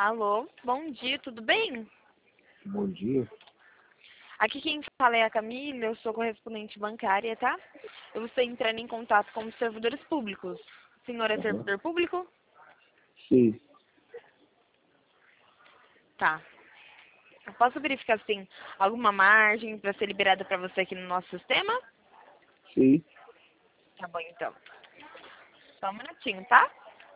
Alô, bom dia, tudo bem? Bom dia. Aqui quem fala é a Camila, eu sou correspondente bancária, tá? Eu estou entrando em contato com os servidores públicos. O senhor é Aham. servidor público? Sim, Tá. Eu posso verificar se tem alguma margem para ser liberada para você aqui no nosso sistema? sim. Tá bom, então. Só um minutinho, tá?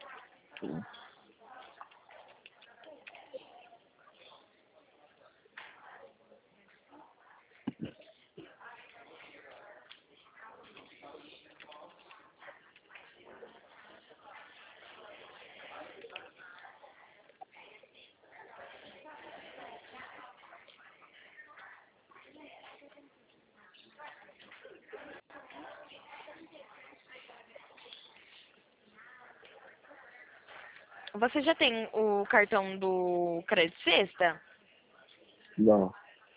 Você já tem o cartão do Crédito Sexta? Não.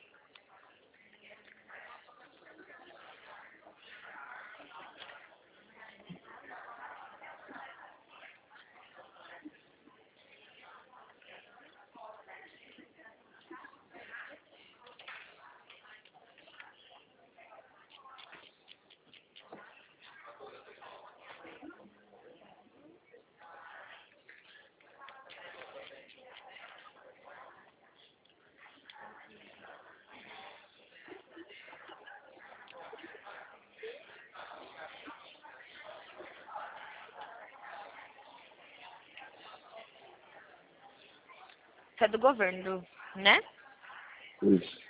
Você é do governo, né? Isso.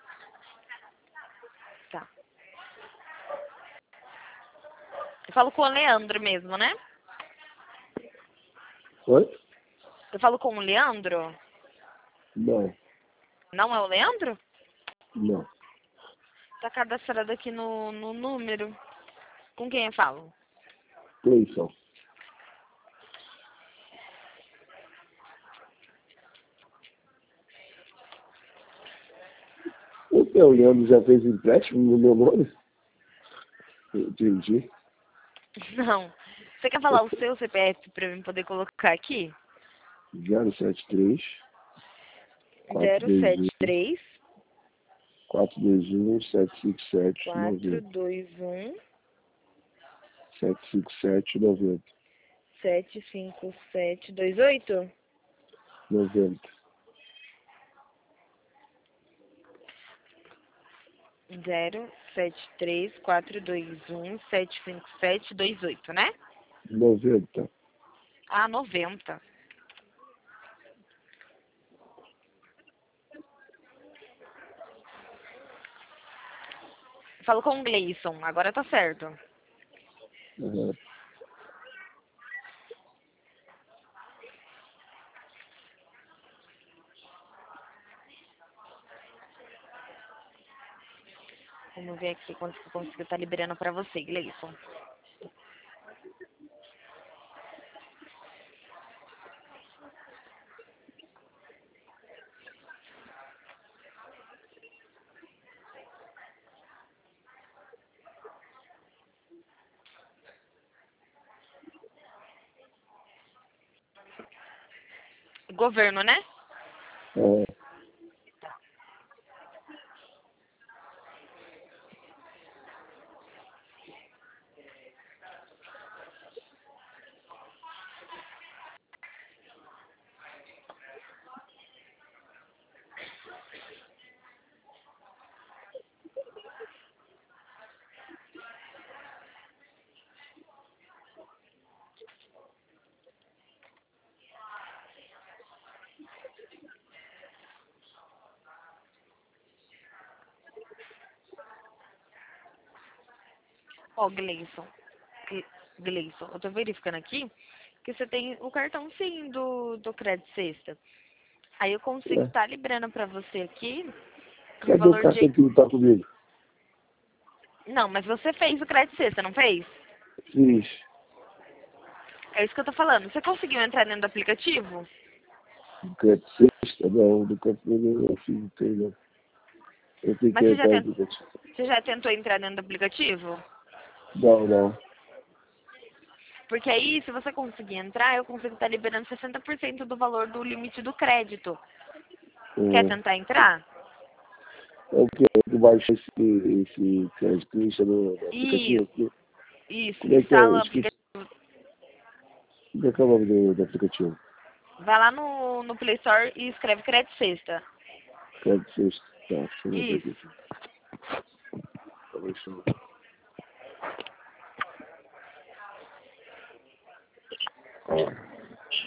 Tá. Eu falo com o Leandro mesmo, né? Oi? Eu falo com o Leandro? Não. Não é o Leandro? Não. Tá cadastrado aqui no número. Com quem eu falo? Cleison. O Leandro já fez empréstimo no meu nome? Entendi. Não. Você quer falar o seu CPF pra eu poder colocar aqui? 073 421 073 421 757 90. 421 757 90. 75728. 90. 073 421 75728, né? 90. Ah, 90. Falo com o Gleison, agora tá certo. Aham. Vamos ver aqui quanto que eu consigo estar liberando pra você, Gleison. Governo, né? É. Ó, Gleison, eu tô verificando aqui que você tem o cartão sim do Crédito Sexta. Aí eu consigo É. estar liberando pra você aqui no Cadê o valor cartão de... que não tá comigo? Não, mas você fez o Crédito Sexta, não fez? Fiz. É isso que eu tô falando. Você conseguiu entrar dentro do aplicativo? Do canto sexta, não. Do canto dele eu fiz, não tem, não. Eu tenho Mas que entrar no aplicativo. você já tentou entrar dentro do aplicativo? Não, não. Porque aí, se você conseguir entrar, eu consigo estar liberando 60% do valor do limite do crédito. Quer tentar entrar? É o que? Eu baixo esse crédito no aplicativo aqui. Isso. Como é que é? Instala o Esqueci. aplicativo. Como é que é o nome do aplicativo? Vai lá no Play Store e escreve Crédito Sexta. Crédito sexto. Tá, deixa eu ver aqui. Isso. Tá, deixa eu... Ó.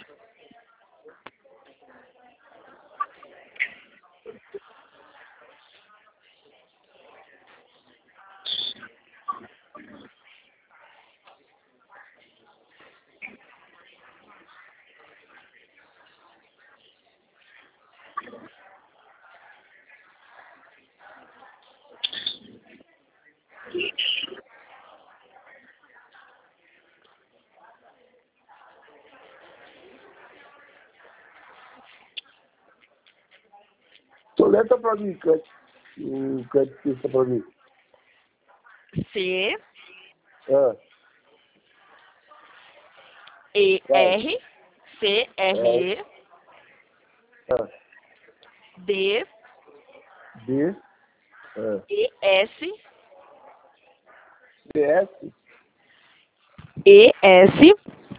Soleta pra mim, o crédito sexta pra mim. C, Ah, E, vai. R, C, R, E, Ah, D, D, ah, E, S, DS, E, S.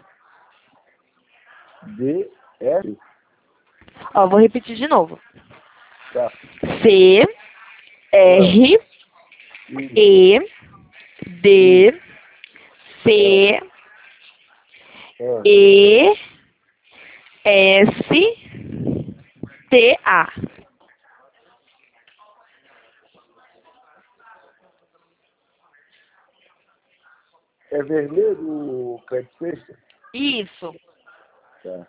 D, S, Ó, vou repetir de novo. tá. C, R, E, D, C, Ah, E, S, T, A. é vermelho o crédito sexta? Isso. Tá.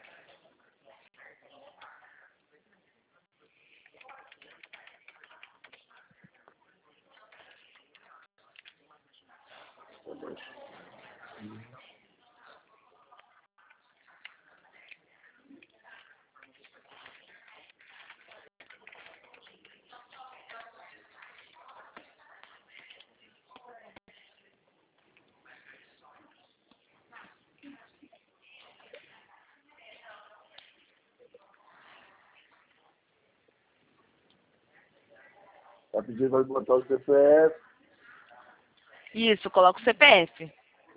Tá pedindo pra botar o CPF. Isso, coloca o CPF.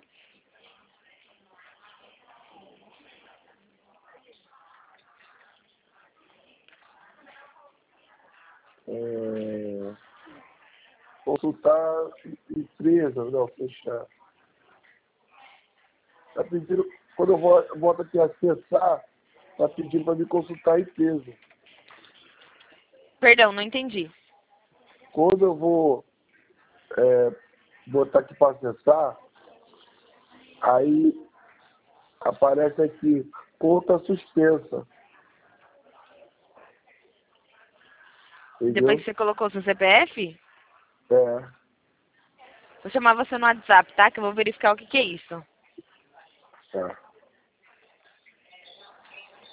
Consultar empresa, não, fechar. Tá pedindo, quando eu boto aqui acessar, tá pedindo para me consultar a empresa. Perdão, não entendi. Quando eu vou botar aqui para acessar, aí aparece aqui, conta suspensa. Entendeu? Depois que você colocou o seu CPF, É, vou chamar você no WhatsApp, tá? Que eu vou verificar o que é isso. tá.